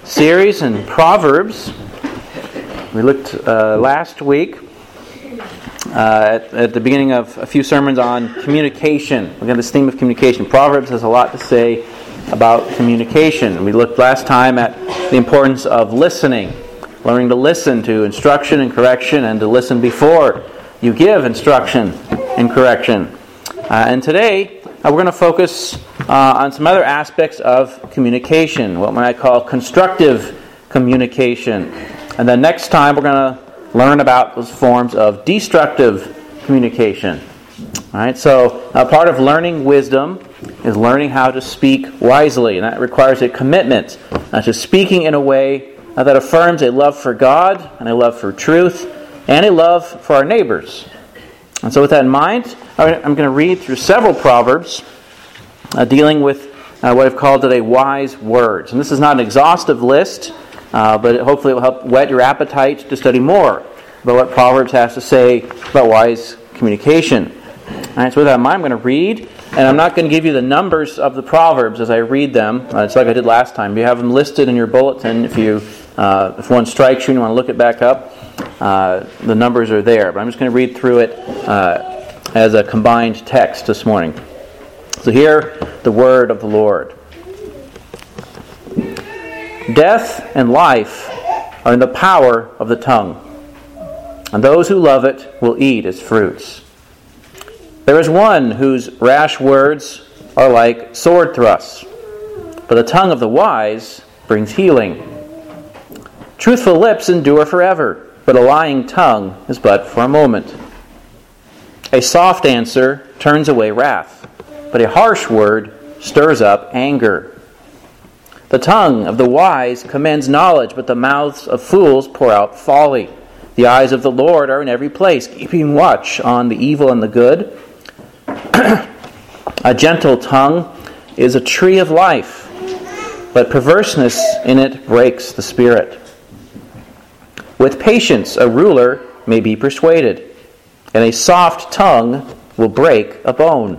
series in Proverbs. We looked last week at the beginning of a few sermons on communication. We got this theme of communication. Proverbs has a lot to say about communication. We looked last time at the importance of listening, learning to listen to instruction and correction, and to listen before you give instruction and correction. And today, we're going to focus on some other aspects of communication, what might I call constructive communication. And then next time, we're going to learn about those forms of destructive communication. All right, so part of learning wisdom is learning how to speak wisely, and that requires a commitment to speaking in a way that affirms a love for God, and a love for truth, and a love for our neighbors. And so with that in mind, I'm going to read through several Proverbs dealing with what I've called today wise words. And this is not an exhaustive list, but hopefully it will help whet your appetite to study more about what Proverbs has to say about wise communication. All right, so with that in mind, I'm going to read, and I'm not going to give you the numbers of the Proverbs as I read them. It's like I did last time. You have them listed in your bulletin. If one strikes you and you want to look it back up, the numbers are there. But I'm just going to read through it as a combined text this morning. So hear the word of the Lord. Death and life are in the power of the tongue, and those who love it will eat its fruits. There is one whose rash words are like sword thrusts, but the tongue of the wise brings healing. Truthful lips endure forever, but a lying tongue is but for a moment. A soft answer turns away wrath, but a harsh word stirs up anger. The tongue of the wise commends knowledge, but the mouths of fools pour out folly. The eyes of the Lord are in every place, keeping watch on the evil and the good. A gentle tongue is a tree of life, but perverseness in it breaks the spirit. With patience a ruler may be persuaded, and a soft tongue will break a bone.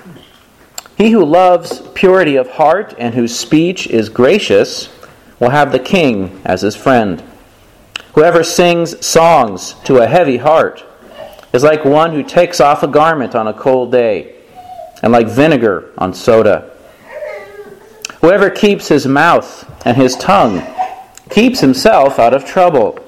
He who loves purity of heart and whose speech is gracious will have the king as his friend. Whoever sings songs to a heavy heart is like one who takes off a garment on a cold day, and like vinegar on soda. Whoever keeps his mouth and his tongue keeps himself out of trouble.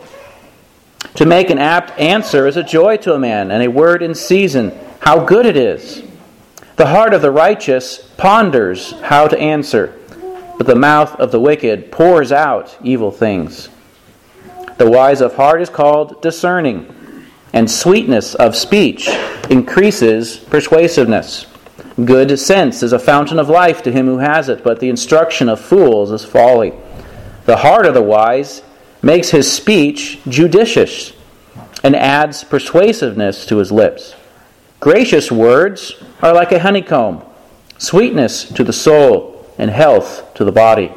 To make an apt answer is a joy to a man, and a word in season, how good it is. The heart of the righteous ponders how to answer, but the mouth of the wicked pours out evil things. The wise of heart is called discerning, and sweetness of speech increases persuasiveness. Good sense is a fountain of life to him who has it, but the instruction of fools is folly. The heart of the wise makes his speech judicious, and adds persuasiveness to his lips. Gracious words are like a honeycomb, sweetness to the soul, and health to the body.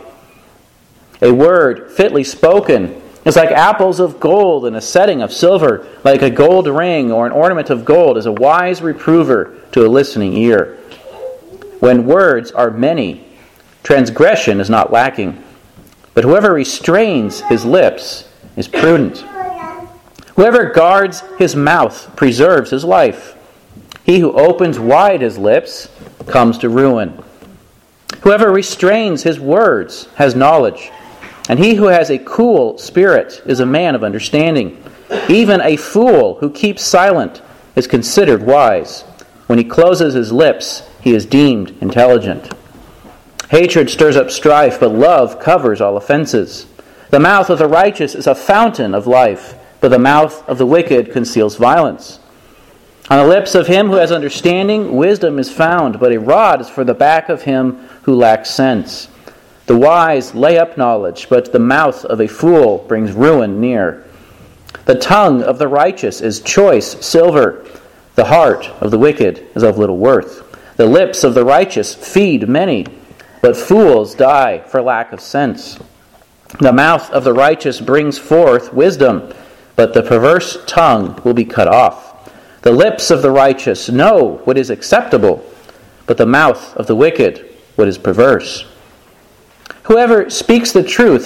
A word fitly spoken is like apples of gold in a setting of silver, like a gold ring or an ornament of gold is a wise reprover to a listening ear. When words are many, transgression is not lacking, but whoever restrains his lips is prudent. Whoever guards his mouth preserves his life. He who opens wide his lips comes to ruin. Whoever restrains his words has knowledge, and he who has a cool spirit is a man of understanding. Even a fool who keeps silent is considered wise. When he closes his lips, he is deemed intelligent. Hatred stirs up strife, but love covers all offenses. The mouth of the righteous is a fountain of life, but the mouth of the wicked conceals violence. On the lips of him who has understanding, wisdom is found, but a rod is for the back of him who lacks sense. The wise lay up knowledge, but the mouth of a fool brings ruin near. The tongue of the righteous is choice silver. The heart of the wicked is of little worth. The lips of the righteous feed many, but fools die for lack of sense. The mouth of the righteous brings forth wisdom, but the perverse tongue will be cut off. The lips of the righteous know what is acceptable, but the mouth of the wicked what is perverse. Whoever speaks the truth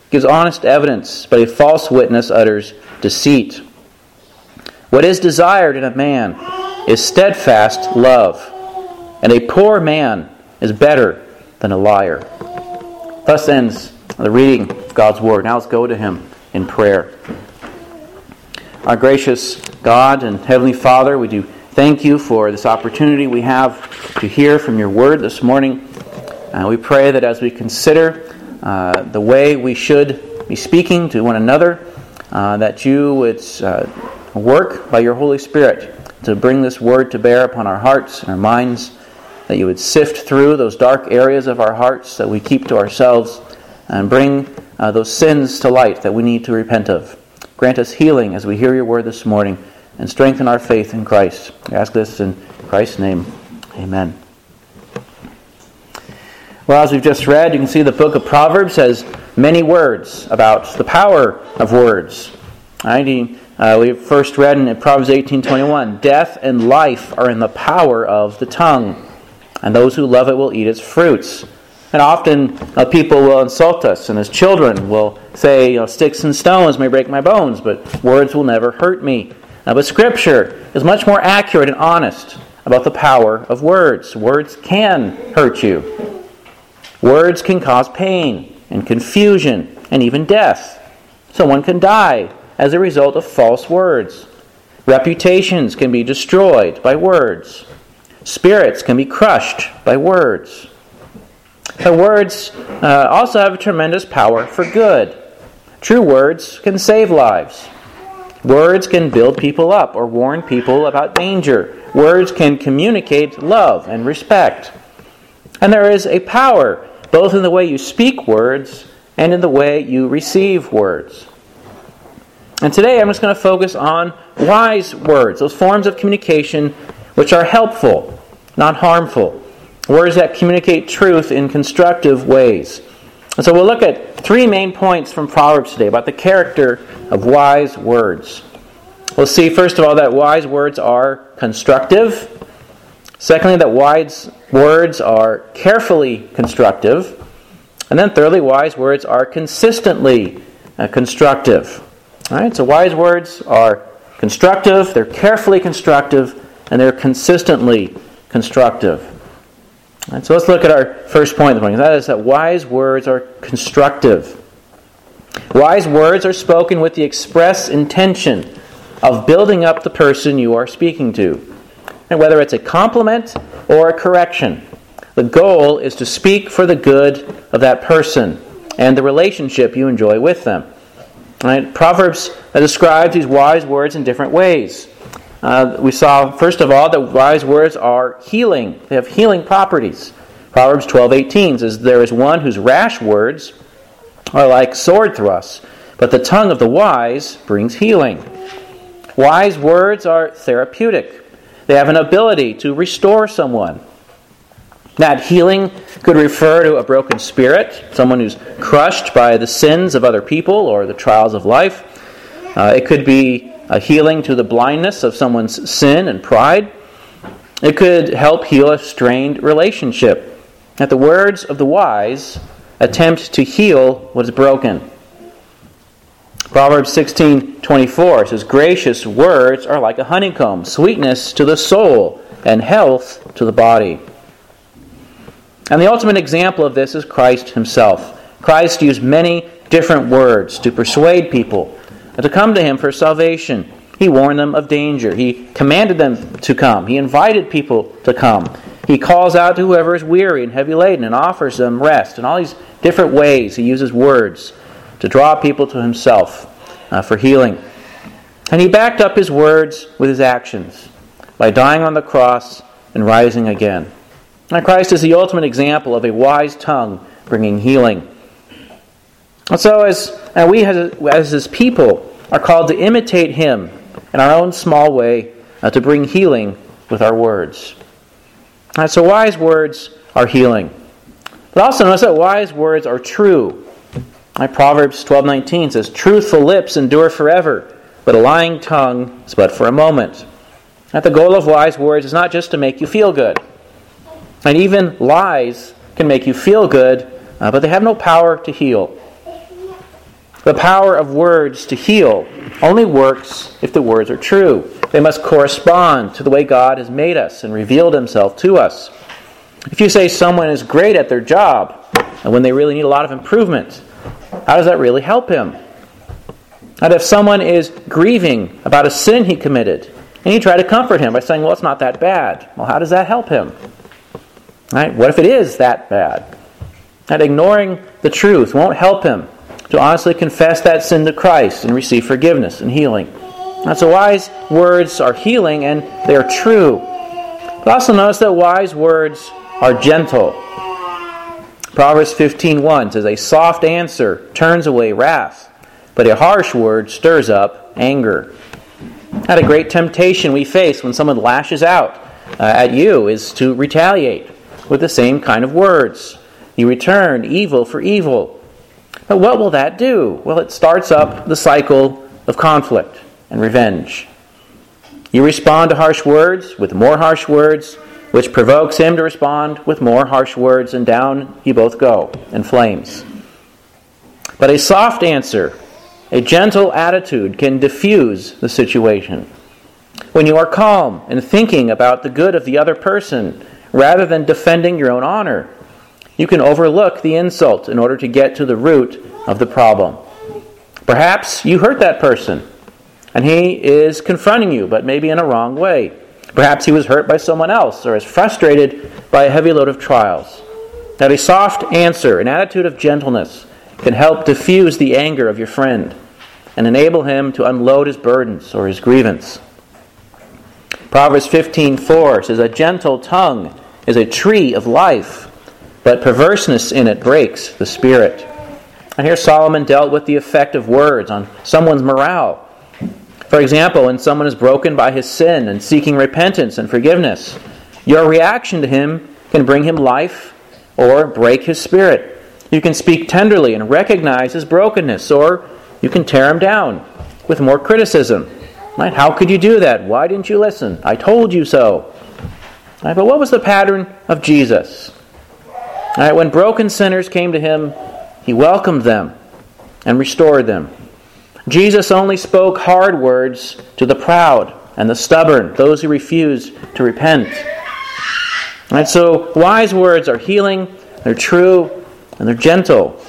gives honest evidence, but a false witness utters deceit. What is desired in a man is steadfast love, and a poor man is better than a liar. Thus ends the reading of God's Word. Now let's go to Him in prayer. Our gracious God and Heavenly Father, we do thank You for this opportunity we have to hear from Your Word this morning. We pray that as we consider the way we should be speaking to one another, that You would work by Your Holy Spirit to bring this Word to bear upon our hearts and our minds, that You would sift through those dark areas of our hearts that we keep to ourselves and bring those sins to light that we need to repent of. Grant us healing as we hear Your Word this morning and strengthen our faith in Christ. We ask this in Christ's name. Amen. Well, as we've just read, you can see the book of Proverbs has many words about the power of words. We first read in Proverbs 18:21, "Death and life are in the power of the tongue, and those who love it will eat its fruits." And often people will insult us, and as children will say, "Sticks and stones may break my bones, but words will never hurt me." But Scripture is much more accurate and honest about the power of words. Words can hurt you. Words can cause pain and confusion and even death. Someone can die as a result of false words. Reputations can be destroyed by words. Spirits can be crushed by words. But words also have a tremendous power for good. True words can save lives. Words can build people up or warn people about danger. Words can communicate love and respect. And there is a power both in the way you speak words and in the way you receive words. And today I'm just going to focus on wise words, those forms of communication which are helpful, not harmful. Words that communicate truth in constructive ways. And so we'll look at three main points from Proverbs today about the character of wise words. We'll see, first of all, that wise words are constructive. Secondly, that wise words are carefully constructive. And then thirdly, wise words are consistently constructive. All right, so wise words are constructive, they're carefully constructive, and they're consistently constructive. All right, so let's look at our first point this morning. That is that wise words are constructive. Wise words are spoken with the express intention of building up the person you are speaking to. And whether it's a compliment or a correction, the goal is to speak for the good of that person and the relationship you enjoy with them. Right? Proverbs describes these wise words in different ways. We saw, first of all, that wise words are healing. They have healing properties. Proverbs 12:18 says, "There is one whose rash words are like sword thrusts, but the tongue of the wise brings healing." Wise words are therapeutic. They have an ability to restore someone. That healing could refer to a broken spirit, someone who's crushed by the sins of other people or the trials of life. It could be a healing to the blindness of someone's sin and pride. It could help heal a strained relationship. That the words of the wise attempt to heal what is broken. Proverbs 16:24 says, "Gracious words are like a honeycomb, sweetness to the soul, and health to the body." And the ultimate example of this is Christ Himself. Christ used many different words to persuade people to come to Him for salvation. He warned them of danger. He commanded them to come. He invited people to come. He calls out to whoever is weary and heavy laden and offers them rest. In all these different ways, He uses words to draw people to Himself for healing. And He backed up His words with His actions by dying on the cross and rising again. And Christ is the ultimate example of a wise tongue bringing healing. And so we as His people are called to imitate Him in our own small way to bring healing with our words. And so wise words are healing. But also notice that wise words are true. Proverbs 12:19 says, "Truthful lips endure forever, but a lying tongue is but for a moment." And the goal of wise words is not just to make you feel good. And even lies can make you feel good, but they have no power to heal. The power of words to heal only works if the words are true. They must correspond to the way God has made us and revealed Himself to us. If you say someone is great at their job, and when they really need a lot of improvement, how does that really help him? And if someone is grieving about a sin he committed, and you try to comfort him by saying, well, it's not that bad. Well, how does that help him? Right? What if it is that bad? And ignoring the truth won't help him to honestly confess that sin to Christ and receive forgiveness and healing. And so wise words are healing and they are true. But also notice that wise words are gentle. Proverbs 15:1 says, a soft answer turns away wrath, but a harsh word stirs up anger. And a great temptation we face when someone lashes out at you is to retaliate with the same kind of words. You return evil for evil. But what will that do? Well, it starts up the cycle of conflict and revenge. You respond to harsh words with more harsh words, which provokes him to respond with more harsh words, and down you both go in flames. But a soft answer, a gentle attitude can diffuse the situation. When you are calm and thinking about the good of the other person, rather than defending your own honor, you can overlook the insult in order to get to the root of the problem. Perhaps you hurt that person, and he is confronting you, but maybe in a wrong way. Perhaps he was hurt by someone else, or is frustrated by a heavy load of trials. That a soft answer, an attitude of gentleness, can help diffuse the anger of your friend and enable him to unload his burdens or his grievance. Proverbs 15:4 says, a gentle tongue is a tree of life, but perverseness in it breaks the spirit. And here Solomon dealt with the effect of words on someone's morale. For example, when someone is broken by his sin and seeking repentance and forgiveness, your reaction to him can bring him life or break his spirit. You can speak tenderly and recognize his brokenness, or you can tear him down with more criticism. Right? How could you do that? Why didn't you listen? I told you so. Right? But what was the pattern of Jesus? Right? When broken sinners came to him, he welcomed them and restored them. Jesus only spoke hard words to the proud and the stubborn, those who refuse to repent. Right? So wise words are healing, they're true, and they're gentle.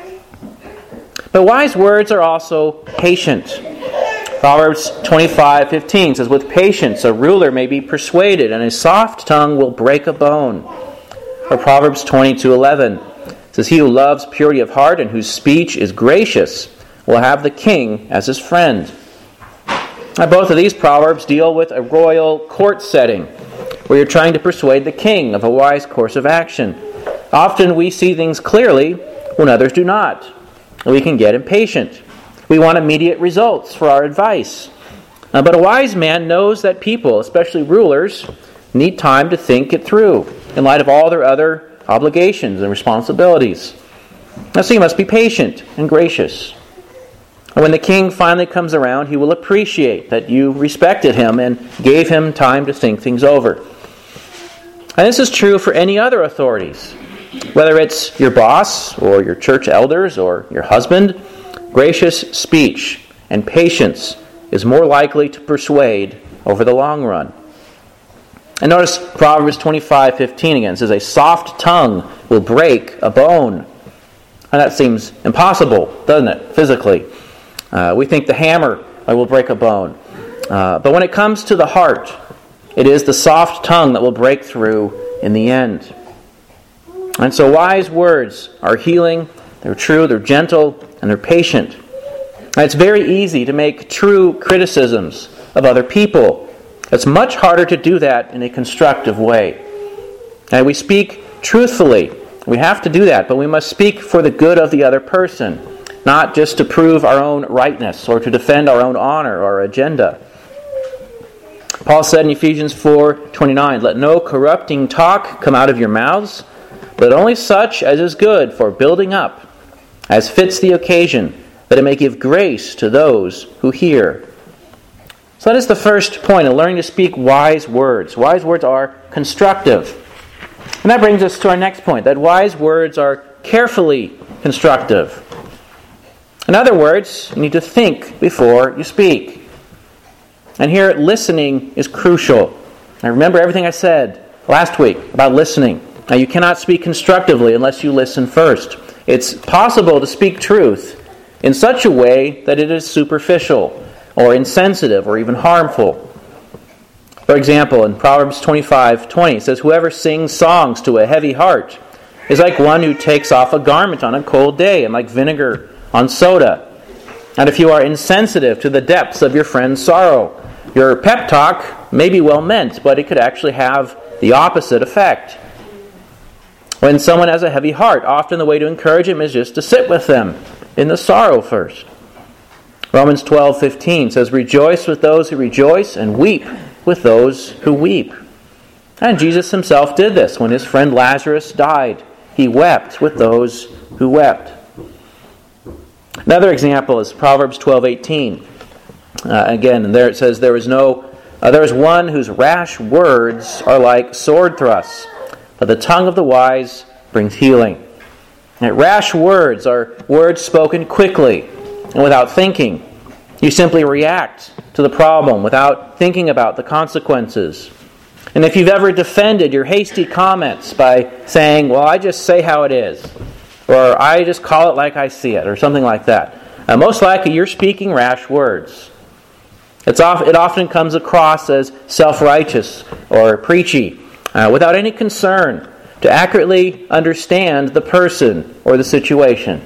But wise words are also patient. Proverbs 25:15 says, with patience a ruler may be persuaded, and a soft tongue will break a bone. Or Proverbs 22:11 says, he who loves purity of heart and whose speech is gracious will have the king as his friend. Now, both of these proverbs deal with a royal court setting where you're trying to persuade the king of a wise course of action. Often we see things clearly when others do not. We can get impatient. We want immediate results for our advice. But a wise man knows that people, especially rulers, need time to think it through in light of all their other obligations and responsibilities. So he must be patient and gracious. And when the king finally comes around, he will appreciate that you respected him and gave him time to think things over. And this is true for any other authorities. Whether it's your boss or your church elders or your husband, gracious speech and patience is more likely to persuade over the long run. And notice Proverbs 25:15 again. It says, a soft tongue will break a bone. And that seems impossible, doesn't it, physically? We think the hammer will break a bone. But when it comes to the heart, it is the soft tongue that will break through in the end. And so wise words are healing, they're true, they're gentle, and they're patient. And it's very easy to make true criticisms of other people. It's much harder to do that in a constructive way. And we speak truthfully. We have to do that, but we must speak for the good of the other person, not just to prove our own rightness or to defend our own honor or agenda. Paul said in Ephesians 4:29, let no corrupting talk come out of your mouths, but only such as is good for building up, as fits the occasion, that it may give grace to those who hear. So that is the first point in learning to speak wise words. Wise words are constructive. And that brings us to our next point, that wise words are carefully constructive. In other words, you need to think before you speak. And here, listening is crucial. Now remember everything I said last week about listening. Now you cannot speak constructively unless you listen first. It's possible to speak truth in such a way that it is superficial or insensitive or even harmful. For example, in Proverbs 25:20, it says, "Whoever sings songs to a heavy heart is like one who takes off a garment on a cold day, and like vinegar on soda." And if you are insensitive to the depths of your friend's sorrow, your pep talk may be well meant, but it could actually have the opposite effect. When someone has a heavy heart, often the way to encourage him is just to sit with them in the sorrow first. Romans 12:15 says, "Rejoice with those who rejoice and weep with those who weep." And Jesus himself did this when his friend Lazarus died. He wept with those who wept. Another example is Proverbs 12:18. Again, there it says, there is one whose rash words are like sword thrusts, but the tongue of the wise brings healing. And rash words are words spoken quickly and without thinking. You simply react to the problem without thinking about the consequences. And if you've ever defended your hasty comments by saying, "Well, I just say how it is," or "I just call it like I see it," or something like that, most likely you're speaking rash words. It often comes across as self-righteous or preachy, without any concern to accurately understand the person or the situation.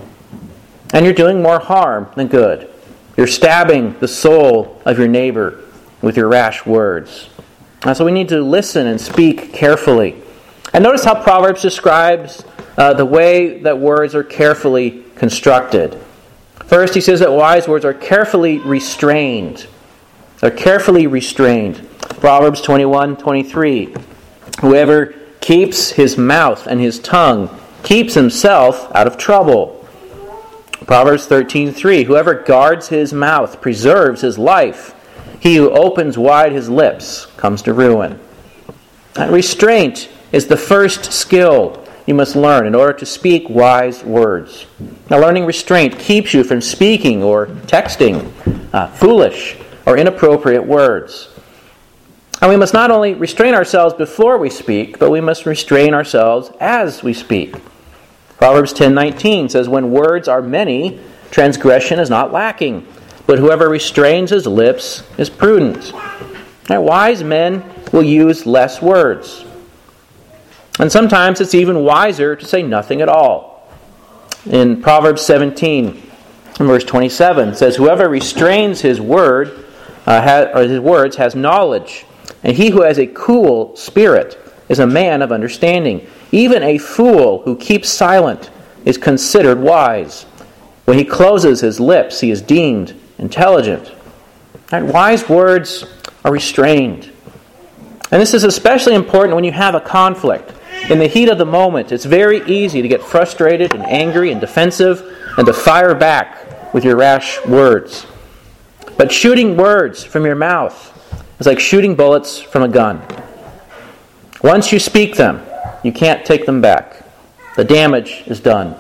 And you're doing more harm than good. You're stabbing the soul of your neighbor with your rash words. So we need to listen and speak carefully. And notice how Proverbs describes the way that words are carefully constructed. First, he says that wise words are carefully restrained. They're carefully restrained. Proverbs 21:23. "Whoever keeps his mouth and his tongue keeps himself out of trouble." Proverbs 13:3. "Whoever guards his mouth preserves his life. He who opens wide his lips comes to ruin." And restraint is the first skill you must learn in order to speak wise words. Now, learning restraint keeps you from speaking or texting foolish or inappropriate words. And we must not only restrain ourselves before we speak, but we must restrain ourselves as we speak. Proverbs 10:19 says, "When words are many, transgression is not lacking, but whoever restrains his lips is prudent." Now, wise men will use less words. And sometimes it's even wiser to say nothing at all. In Proverbs 17, verse 27, it says, "Whoever restrains his words has knowledge, and he who has a cool spirit is a man of understanding. Even a fool who keeps silent is considered wise. When he closes his lips, he is deemed intelligent." And wise words are restrained. And this is especially important when you have a conflict. In the heat of the moment, it's very easy to get frustrated and angry and defensive and to fire back with your rash words. But shooting words from your mouth is like shooting bullets from a gun. Once you speak them, you can't take them back. The damage is done.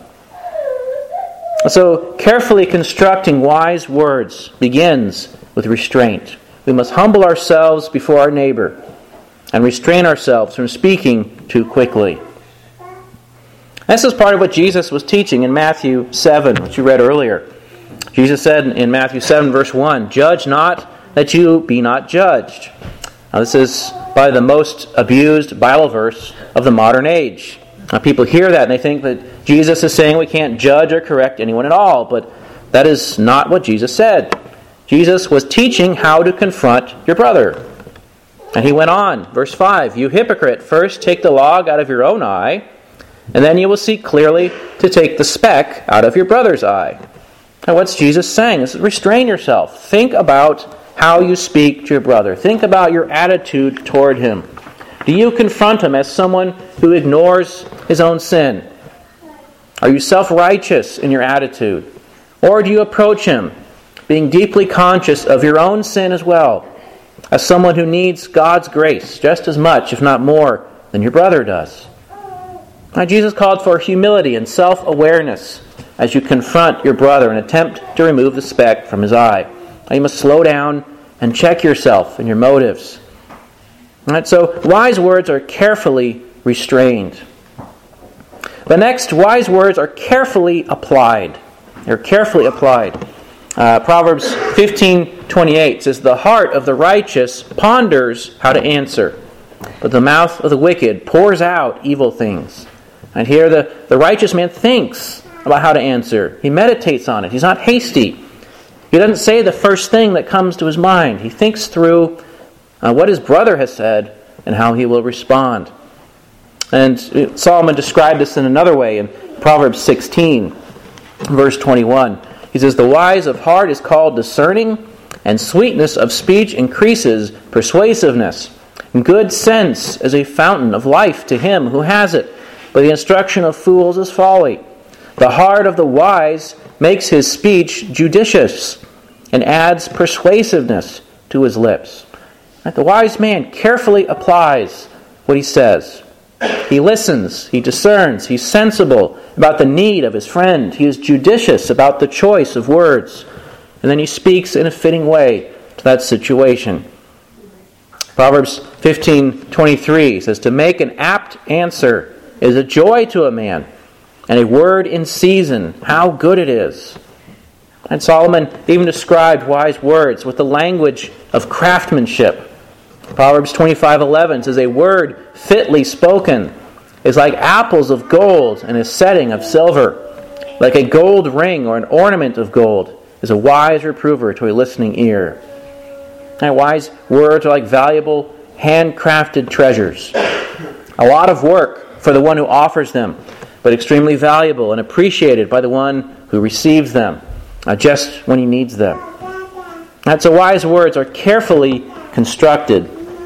So, carefully constructing wise words begins with restraint. We must humble ourselves before our neighbor and restrain ourselves from speaking too quickly. This is part of what Jesus was teaching in Matthew 7, which you read earlier. Jesus said in Matthew 7, verse 1, "Judge not, that you be not judged." Now, this is probably the most abused Bible verse of the modern age. Now, people hear that and they think that Jesus is saying we can't judge or correct anyone at all, but that is not what Jesus said. Jesus was teaching how to confront your brother. And he went on, verse 5, "You hypocrite, first take the log out of your own eye, and then you will see clearly to take the speck out of your brother's eye." Now, what's Jesus saying? This is restrain yourself. Think about how you speak to your brother. Think about your attitude toward him. Do you confront him as someone who ignores his own sin? Are you self-righteous in your attitude? Or do you approach him being deeply conscious of your own sin as well, as someone who needs God's grace just as much, if not more, than your brother does? Now, Jesus called for humility and self-awareness as you confront your brother and attempt to remove the speck from his eye. You must slow down and check yourself and your motives. All right, so wise words are carefully restrained. The next, wise words are carefully applied. They're carefully applied. Proverbs 15:28 says, "The heart of the righteous ponders how to answer, but the mouth of the wicked pours out evil things." And here the righteous man thinks about how to answer. He meditates on it. He's not hasty. He doesn't say the first thing that comes to his mind. He thinks through what his brother has said and how he will respond. And Solomon described this in another way in Proverbs 16, verse 21. He says, "The wise of heart is called discerning, and sweetness of speech increases persuasiveness. Good sense is a fountain of life to him who has it, but the instruction of fools is folly. The heart of the wise makes his speech judicious, and adds persuasiveness to his lips." The wise man carefully applies what he says. He listens, he discerns, he's sensible about the need of his friend. He is judicious about the choice of words. And then he speaks in a fitting way to that situation. Proverbs 15:23 says, "To make an apt answer is a joy to a man, and a word in season, how good it is." And Solomon even described wise words with the language of craftsmanship. Proverbs 25:11 says, "A word fitly spoken is like apples of gold in a setting of silver. Like a gold ring or an ornament of gold is a wise reprover to a listening ear." And wise words are like valuable handcrafted treasures. A lot of work for the one who offers them, but extremely valuable and appreciated by the one who receives them, just when he needs them. And so wise words are carefully constructed.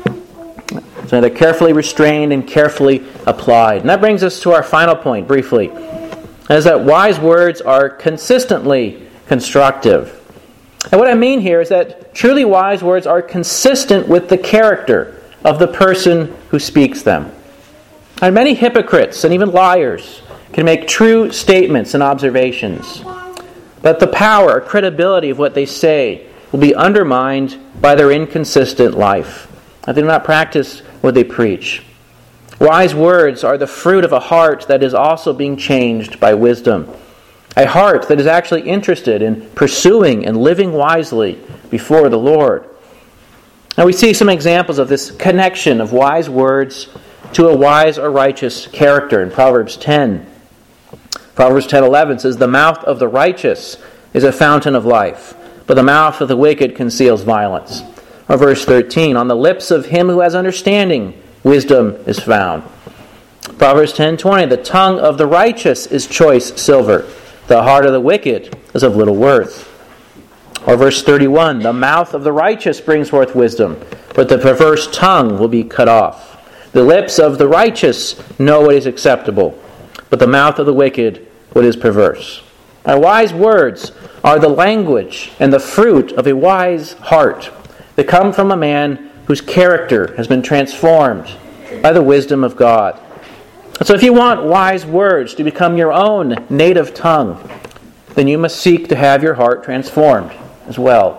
So they're carefully restrained and carefully applied. And that brings us to our final point, briefly. Is that wise words are consistently constructive. And what I mean here is that truly wise words are consistent with the character of the person who speaks them. And many hypocrites and even liars can make true statements and observations, but the power or credibility of what they say will be undermined by their inconsistent life. They do not practice what they preach. Wise words are the fruit of a heart that is also being changed by wisdom. A heart that is actually interested in pursuing and living wisely before the Lord. Now we see some examples of this connection of wise words to a wise or righteous character in Proverbs 10. Proverbs 10:11 says, "The mouth of the righteous is a fountain of life, but the mouth of the wicked conceals violence." Or verse 13, "On the lips of him who has understanding, wisdom is found." Proverbs 10:20, "The tongue of the righteous is choice silver. The heart of the wicked is of little worth." Or verse 31, "The mouth of the righteous brings forth wisdom, but the perverse tongue will be cut off. The lips of the righteous know what is acceptable, but the mouth of the wicked what is perverse." Now, wise words are the language and the fruit of a wise heart. They come from a man whose character has been transformed by the wisdom of God. So if you want wise words to become your own native tongue, then you must seek to have your heart transformed as well.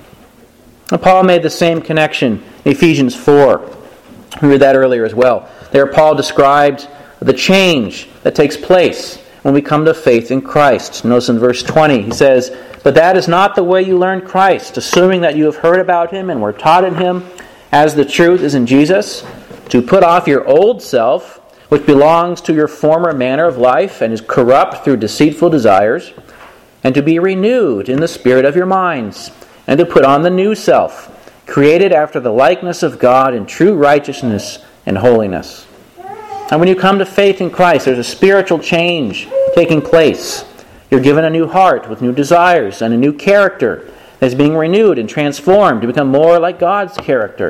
And Paul made the same connection in Ephesians 4. We read that earlier as well. There Paul described the change that takes place when we come to faith in Christ. Notice in verse 20, he says, "But that is not the way you learned Christ, assuming that you have heard about him and were taught in him, as the truth is in Jesus, to put off your old self, which belongs to your former manner of life and is corrupt through deceitful desires, and to be renewed in the spirit of your minds, and to put on the new self, created after the likeness of God in true righteousness and holiness." And when you come to faith in Christ, there's a spiritual change taking place. You're given a new heart with new desires and a new character that is being renewed and transformed to become more like God's character.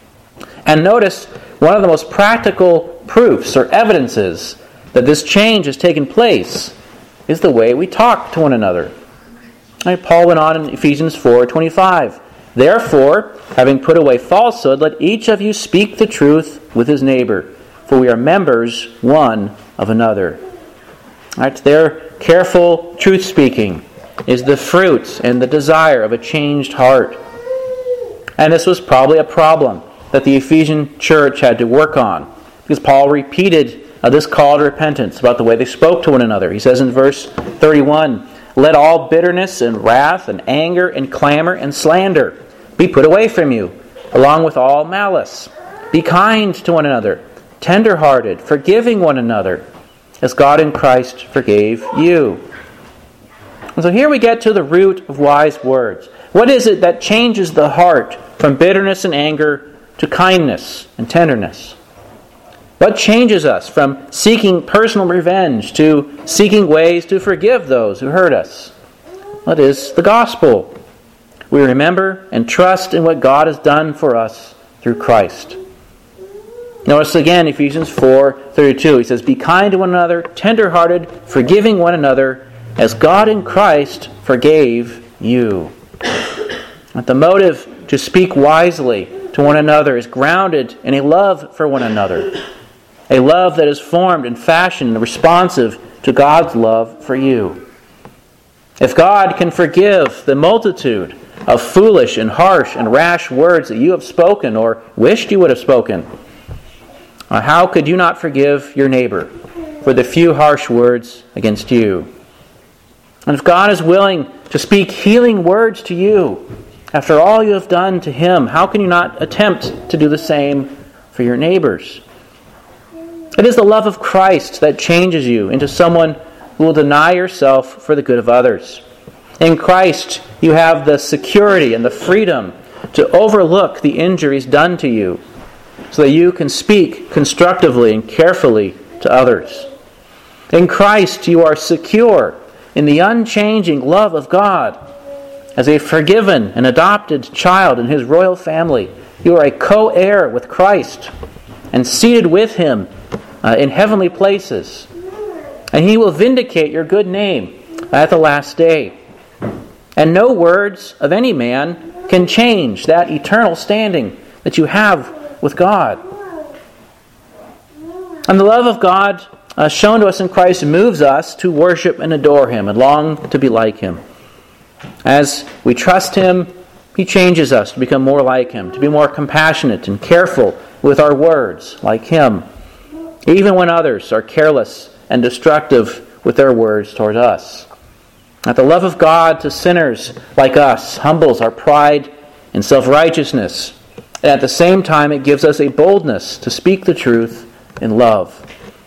And notice, one of the most practical proofs or evidences that this change has taken place is the way we talk to one another. And Paul went on in Ephesians 4:25, "Therefore, having put away falsehood, let each of you speak the truth with his neighbor, for we are members one of another." Right? Their careful truth-speaking is the fruit and the desire of a changed heart. And this was probably a problem that the Ephesian church had to work on, because Paul repeated this call to repentance about the way they spoke to one another. He says in verse 31, "Let all bitterness and wrath and anger and clamor and slander be put away from you, along with all malice. Be kind to one another, tender-hearted, forgiving one another, as God in Christ forgave you." And so here we get to the root of wise words. What is it that changes the heart from bitterness and anger to kindness and tenderness? What changes us from seeking personal revenge to seeking ways to forgive those who hurt us? What is the gospel? We remember and trust in what God has done for us through Christ. Notice again Ephesians 4:32. He says, "Be kind to one another, tender-hearted, forgiving one another, as God in Christ forgave you." But the motive to speak wisely to one another is grounded in a love for one another, a love that is formed and fashioned and responsive to God's love for you. If God can forgive the multitude of foolish and harsh and rash words that you have spoken or wished you would have spoken, how could you not forgive your neighbor for the few harsh words against you? And if God is willing to speak healing words to you after all you have done to Him, how can you not attempt to do the same for your neighbors? It is the love of Christ that changes you into someone who will deny yourself for the good of others. In Christ, you have the security and the freedom to overlook the injuries done to you so that you can speak constructively and carefully to others. In Christ, you are secure in the unchanging love of God. As a forgiven and adopted child in His royal family, you are a co-heir with Christ and seated with Him in heavenly places. And He will vindicate your good name at the last day. And no words of any man can change that eternal standing that you have with God. And the love of God shown to us in Christ moves us to worship and adore Him and long to be like Him. As we trust Him, He changes us to become more like Him, to be more compassionate and careful with our words like Him, even when others are careless and destructive with their words toward us. That the love of God to sinners like us humbles our pride and self-righteousness, and at the same time it gives us a boldness to speak the truth in love.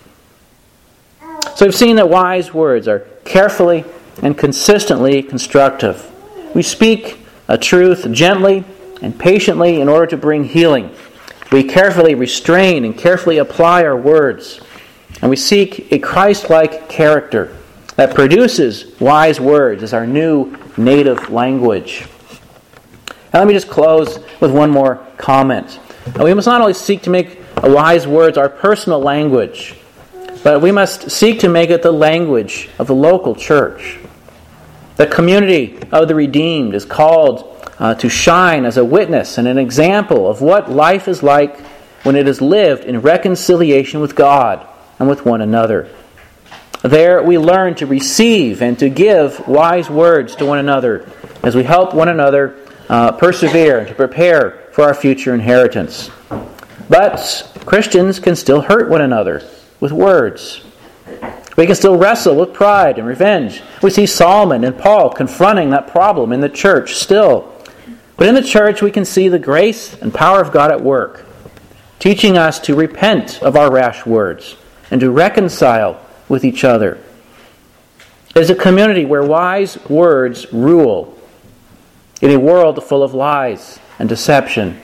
So we've seen that wise words are carefully and consistently constructive. We speak a truth gently and patiently in order to bring healing. We carefully restrain and carefully apply our words. And we seek a Christ-like character that produces wise words as our new native language. Now let me just close with one more comment. Now, we must not only seek to make wise words our personal language, but we must seek to make it the language of the local church. The community of the redeemed is called to shine as a witness and an example of what life is like when it is lived in reconciliation with God and with one another. There we learn to receive and to give wise words to one another as we help one another persevere and to prepare for our future inheritance. But Christians can still hurt one another with words. We can still wrestle with pride and revenge. We see Solomon and Paul confronting that problem in the church still. But in the church we can see the grace and power of God at work, teaching us to repent of our rash words and to reconcile with each other. It is a community where wise words rule in a world full of lies and deception.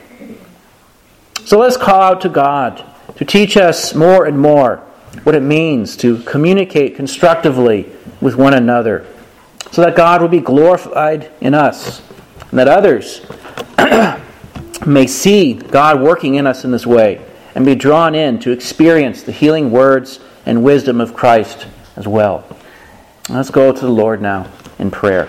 So let's call out to God to teach us more and more what it means to communicate constructively with one another, so that God will be glorified in us, and that others may see God working in us in this way and be drawn in to experience the healing words and wisdom of Christ as well. Let's go to the Lord now in prayer.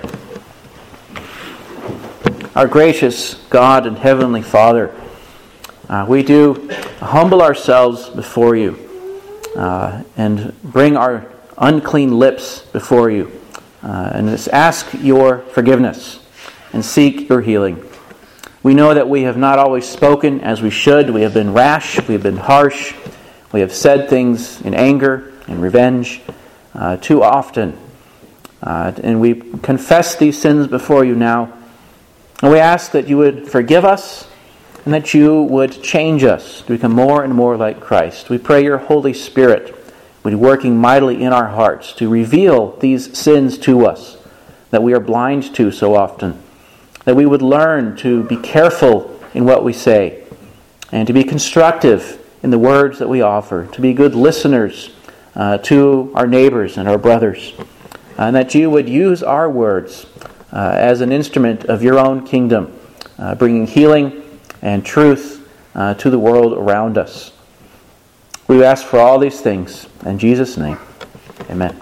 Our gracious God and Heavenly Father, we do humble ourselves before you and bring our unclean lips before you, and just ask your forgiveness and seek your healing. We know that we have not always spoken as we should. We have been rash, we have been harsh, we have said things in anger and revenge too often. And we confess these sins before you now. And we ask that you would forgive us and that you would change us to become more and more like Christ. We pray your Holy Spirit would be working mightily in our hearts to reveal these sins to us that we are blind to so often. That we would learn to be careful in what we say and to be constructive in the words that we offer, to be good listeners to our neighbors and our brothers, and that you would use our words as an instrument of your own kingdom, bringing healing and truth to the world around us. We ask for all these things in Jesus' name. Amen.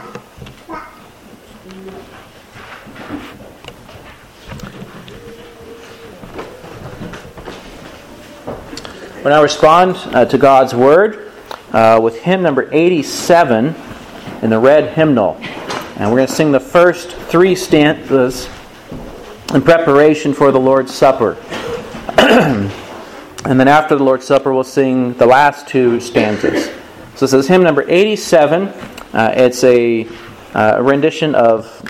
We'll now respond to God's Word with hymn number 87 in the red hymnal. And we're going to sing the first 3 stanzas in preparation for the Lord's Supper. And then after the Lord's Supper, we'll sing the last 2 stanzas. So this is hymn number 87. It's a rendition of